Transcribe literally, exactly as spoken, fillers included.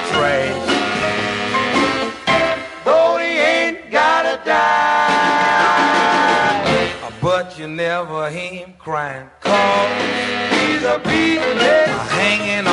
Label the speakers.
Speaker 1: trash. Though he ain't got a dime, but you never hear him crying, 'cause he's a beating, hanging